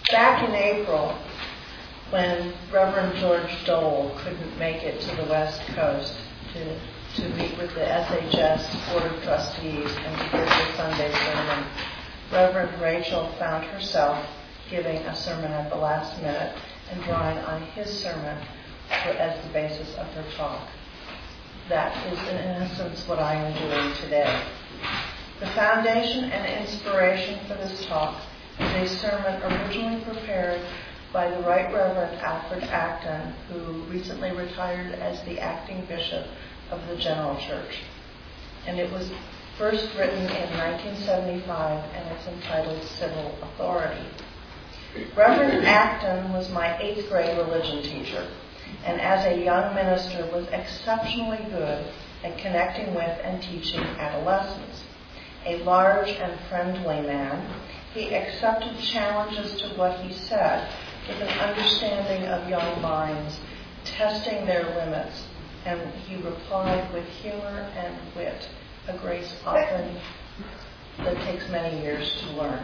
Back in April, when Reverend George Dole couldn't make it to the West Coast to meet with the SHS Board of Trustees and to give the Sunday sermon, Reverend Rachel found herself giving a sermon at the last minute and drawing on his sermon as the basis of her talk. That is, in essence, what I am doing today. The foundation and inspiration for this talk is a sermon originally prepared by the Right Reverend Alfred Acton, who recently retired as the acting bishop of the General Church. And it was first written in 1975, and it's entitled Civil Authority. Reverend Acton was my 8th grade religion teacher, and as a young minister was exceptionally good at connecting with and teaching adolescents. A large and friendly man, he accepted challenges to what he said with an understanding of young minds, testing their limits, and he replied with humor and wit, a grace often that takes many years to learn.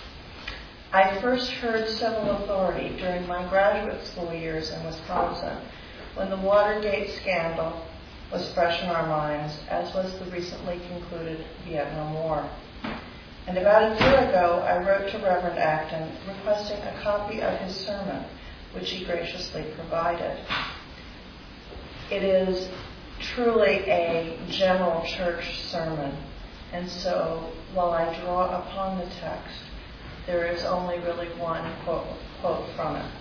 I first heard Civil Authority during my graduate school years in Wisconsin, when the Watergate scandal was fresh in our minds, as was the recently concluded Vietnam War. And about a year ago, I wrote to Reverend Acton requesting a copy of his sermon, which he graciously provided. It is truly a general church sermon, and so while I draw upon the text, there is only really one quote from it.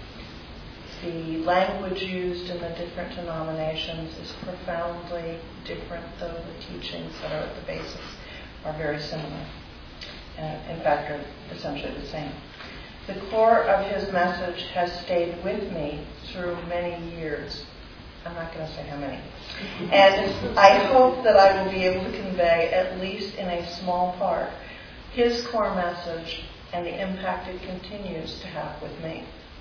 The language used in the different denominations is profoundly different, though the teachings that are at the basis are very similar. In fact, are essentially the same. The core of his message has stayed with me through many years. I'm not going to say how many. And I hope that I will be able to convey, at least in a small part, his core message and the impact it continues to have with me.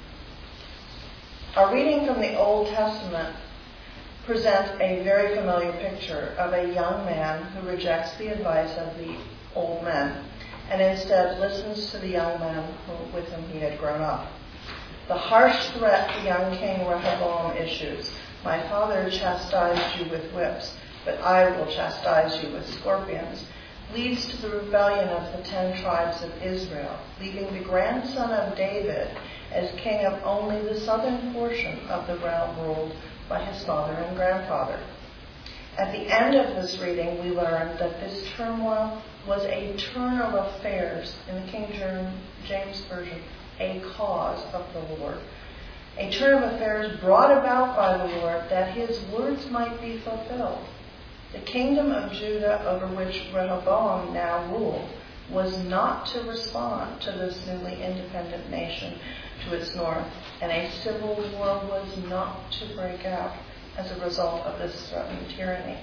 Our reading from the Old Testament presents a very familiar picture of a young man who rejects the advice of the old men and instead listens to the young man with whom he had grown up. The harsh threat the young king Rehoboam issues, "My father chastised you with whips, but I will chastise you with scorpions," leads to the rebellion of the 10 tribes of Israel, leaving the grandson of David as king of only the southern portion of the realm ruled by his father and grandfather. At the end of this reading, we learn that this turmoil was a turn of affairs, in the King James Version, a cause of the Lord. A turn of affairs brought about by the Lord that his words might be fulfilled. The kingdom of Judah, over which Rehoboam now ruled, was not to respond to this newly independent nation to its north, and a civil war was not to break out as a result of this threatened tyranny.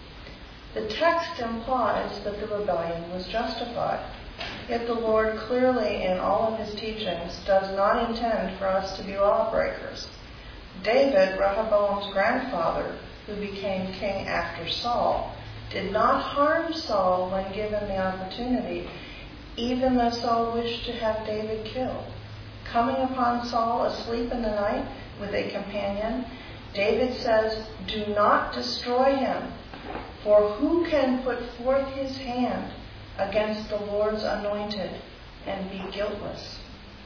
The text implies that the rebellion was justified, yet the Lord clearly in all of his teachings does not intend for us to be lawbreakers. David, Rehoboam's grandfather, who became king after Saul, did not harm Saul when given the opportunity, even though Saul wished to have David killed. Coming upon Saul asleep in the night with a companion, David says, "Do not destroy him, for who can put forth his hand against the Lord's anointed and be guiltless?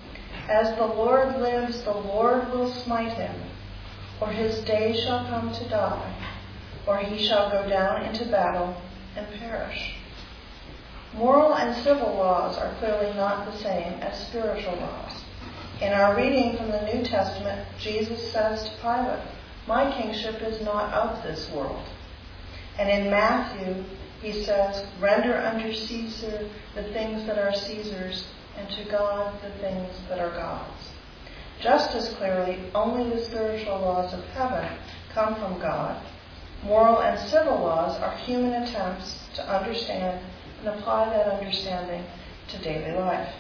As the Lord lives, the Lord will smite him, or his day shall come to die, or he shall go down into battle and perish." Moral and civil laws are clearly not the same as spiritual laws. In our reading from the New Testament, Jesus says to Pilate, "My kingship is not of this world." And in Matthew, he says, "Render unto Caesar the things that are Caesar's, and to God the things that are God's." Just as clearly, only the spiritual laws of heaven come from God. Moral and civil laws are human attempts to understand and apply that understanding to daily life.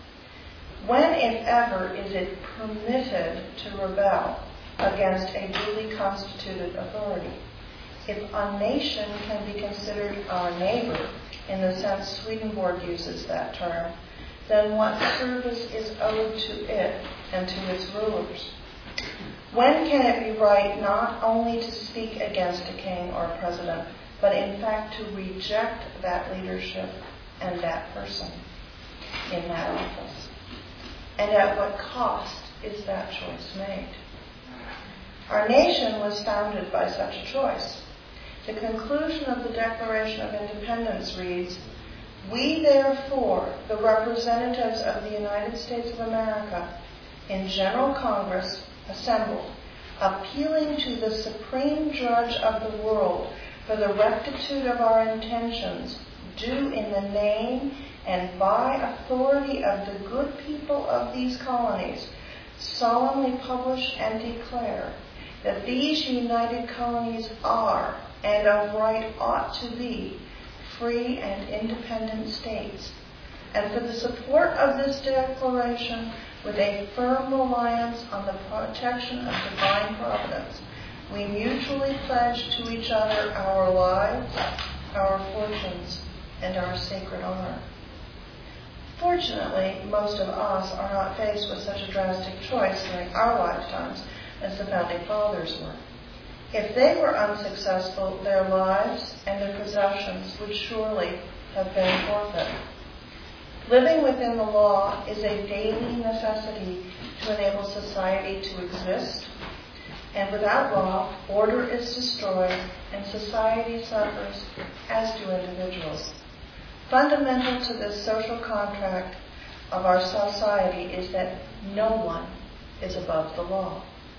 When, if ever, is it permitted to rebel against a duly constituted authority? If a nation can be considered our neighbor, in the sense Swedenborg uses that term, then what service is owed to it and to its rulers? When can it be right not only to speak against a king or a president, but in fact to reject that leadership and that person in that office? And at what cost is that choice made? Our nation was founded by such a choice. The conclusion of the Declaration of Independence reads, "We therefore, the representatives of the United States of America, in General Congress assembled, appealing to the Supreme Judge of the world for the rectitude of our intentions, do in the name and by authority of the good people of these colonies, solemnly publish and declare that these united colonies are, and of right ought to be, free and independent states. And for the support of this declaration, with a firm reliance on the protection of divine providence, we mutually pledge to each other our lives, our fortunes, and our sacred honor." Fortunately, most of us are not faced with such a drastic choice during our lifetimes as the Founding Fathers were. If they were unsuccessful, their lives and their possessions would surely have been forfeit. Living within the law is a daily necessity to enable society to exist, and without law, order is destroyed and society suffers, as do individuals. Fundamental to this social contract of our society is that no one is above the law.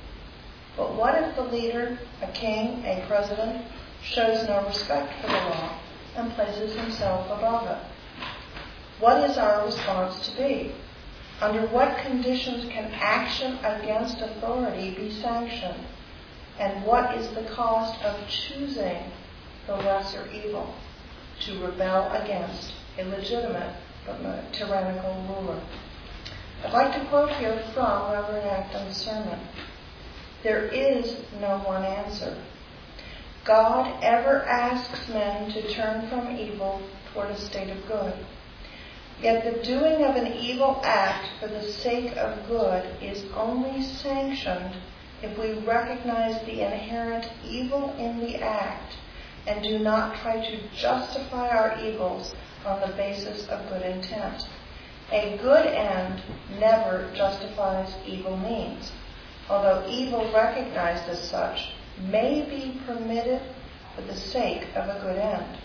But what if the leader, a king, a president, shows no respect for the law and places himself above it? What is our response to be? Under what conditions can action against authority be sanctioned? And what is the cost of choosing the lesser evil, to rebel against a legitimate but tyrannical ruler? I'd like to quote here from Reverend Acton's sermon. "There is no one answer. God ever asks men to turn from evil toward a state of good. Yet the doing of an evil act for the sake of good is only sanctioned if we recognize the inherent evil in the act and do not try to justify our evils on the basis of good intent. A good end never justifies evil means, although evil recognized as such may be permitted for the sake of a good end.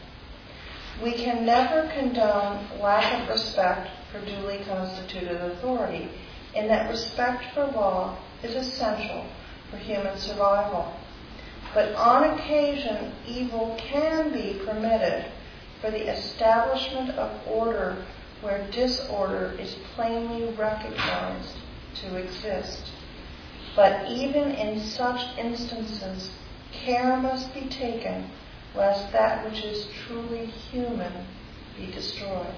We can never condone lack of respect for duly constituted authority, in that respect for law is essential for human survival. But on occasion, evil can be permitted for the establishment of order where disorder is plainly recognized to exist. But even in such instances, care must be taken lest that which is truly human be destroyed.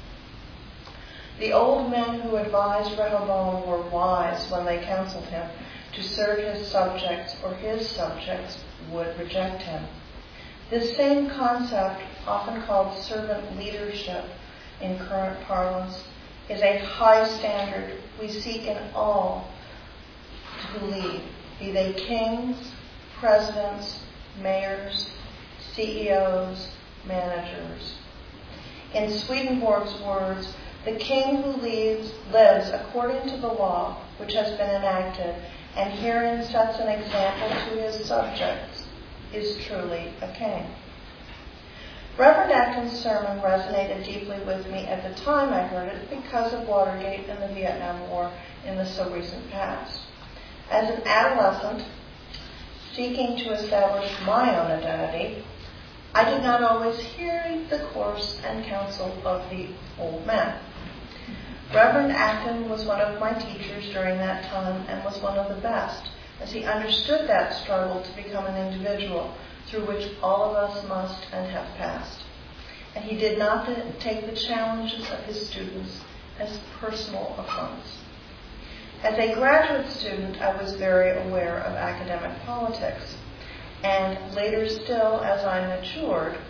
The old men who advised Rehoboam were wise when they counseled him to serve his subjects, or his subjects would reject him. This same concept, often called servant leadership in current parlance, is a high standard we seek in all who lead, be they kings, presidents, mayors, CEOs, managers. In Swedenborg's words, the king who lives according to the law which has been enacted and herein sets an example to his subjects is truly a king. Reverend Acton's sermon resonated deeply with me at the time I heard it because of Watergate and the Vietnam War in the so recent past. As an adolescent, seeking to establish my own identity, I did not always hear the course and counsel of the old men. Reverend Acton was one of my teachers during that time and was one of the best, as he understood that struggle to become an individual through which all of us must and have passed. And he did not take the challenges of his students as personal affronts. As a graduate student, I was very aware of academic politics. And later still, as I matured,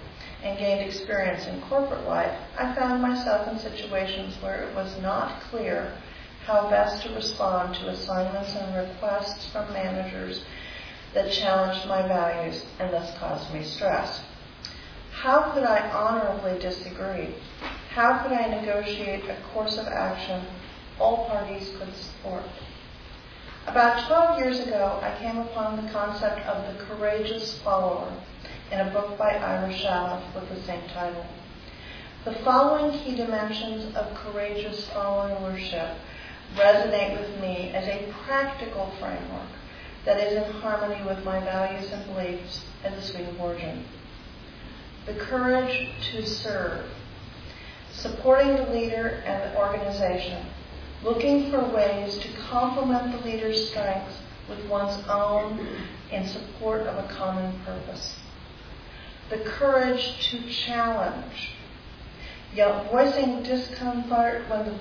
and gained experience in corporate life, I found myself in situations where it was not clear how best to respond to assignments and requests from managers that challenged my values and thus caused me stress. How could I honorably disagree? How could I negotiate a course of action all parties could support? About 12 years ago, I came upon the concept of the courageous follower in a book by Ira Shaloff with the same title. The following key dimensions of courageous followership resonate with me as a practical framework that is in harmony with my values and beliefs as a Swedenborgian. The courage to serve, supporting the leader and the organization, looking for ways to complement the leader's strengths with one's own in support of a common purpose. The courage to challenge, yet voicing discomfort when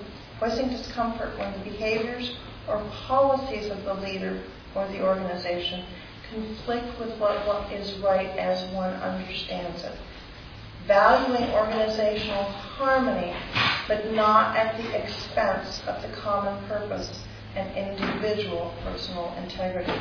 the behaviors or policies of the leader or the organization conflict with what is right as one understands it. Valuing organizational harmony, but not at the expense of the common purpose and individual personal integrity.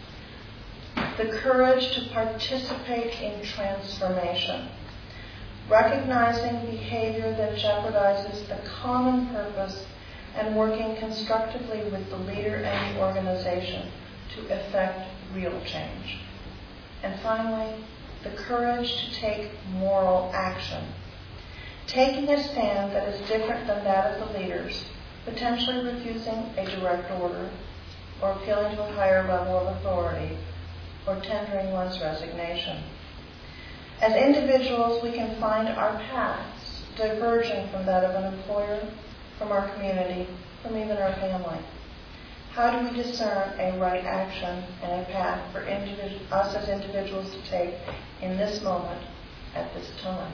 The courage to participate in transformation, recognizing behavior that jeopardizes the common purpose and working constructively with the leader and the organization to effect real change. And finally, the courage to take moral action, taking a stand that is different than that of the leaders, potentially refusing a direct order or appealing to a higher level of authority or tendering one's resignation. As individuals, we can find our paths diverging from that of an employer, from our community, from even our family. How do we discern a right action and a path for us as individuals to take in this moment, at this time?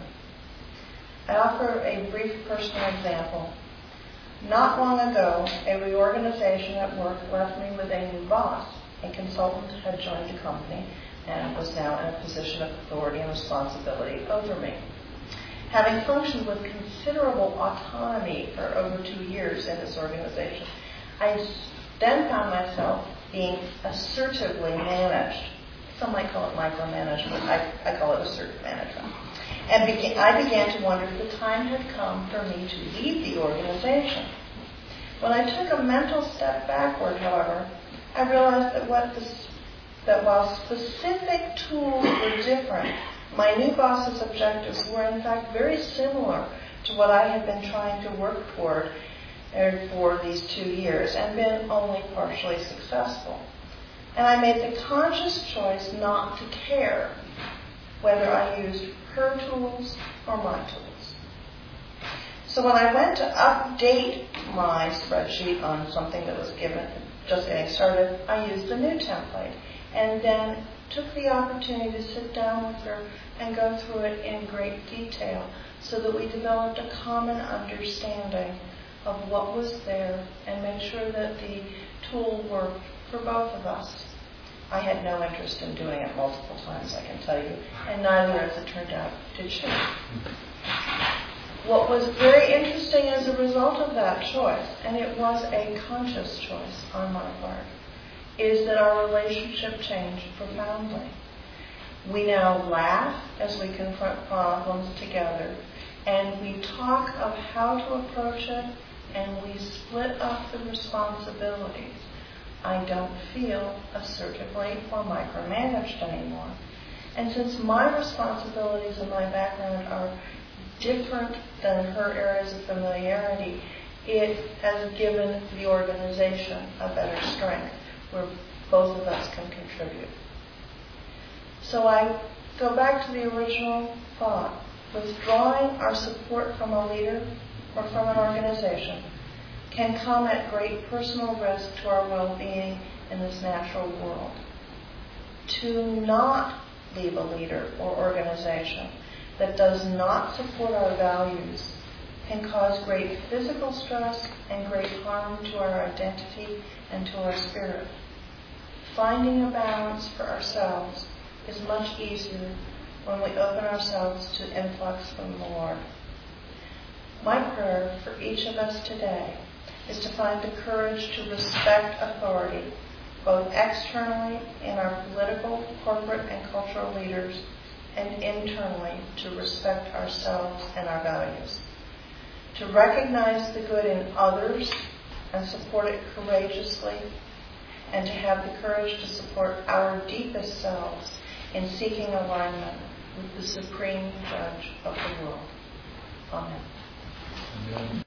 I offer a brief personal example. Not long ago, a reorganization at work left me with a new boss. A consultant had joined the company and was now in a position of authority and responsibility over me. Having functioned with considerable autonomy for over 2 years in this organization, I then found myself being assertively managed. Some might call it micromanagement. I call it assertive management. And I began to wonder if the time had come for me to leave the organization. When I took a mental step backward, however, I realized that while specific tools were different, my new boss's objectives were in fact very similar to what I had been trying to work toward for these 2 years and been only partially successful. And I made the conscious choice not to care whether I used her tools or my tools. So when I went to update my spreadsheet on something that was given, just getting started, I used the new template and then took the opportunity to sit down with her and go through it in great detail so that we developed a common understanding of what was there and made sure that the tool worked for both of us. I had no interest in doing it multiple times, I can tell you, and neither, as it turned out, did she. What was very interesting as a result of that choice, and it was a conscious choice on my part, is that our relationship changed profoundly. We now laugh as we confront problems together, and we talk of how to approach it, and we split up the responsibilities. I don't feel assertively or micromanaged anymore. And since my responsibilities and my background are different than her areas of familiarity, it has given the organization a better strength where both of us can contribute. So I go back to the original thought. Withdrawing our support from a leader or from an organization can come at great personal risk to our well-being in this natural world. To not leave a leader or organization that does not support our values can cause great physical stress and great harm to our identity and to our spirit. Finding a balance for ourselves is much easier when we open ourselves to influx from the Lord. My prayer for each of us today is to find the courage to respect authority, both externally in our political, corporate, and cultural leaders, and internally to respect ourselves and our values. To recognize the good in others and support it courageously, and to have the courage to support our deepest selves in seeking alignment with the Supreme Judge of the world. Amen. Amen.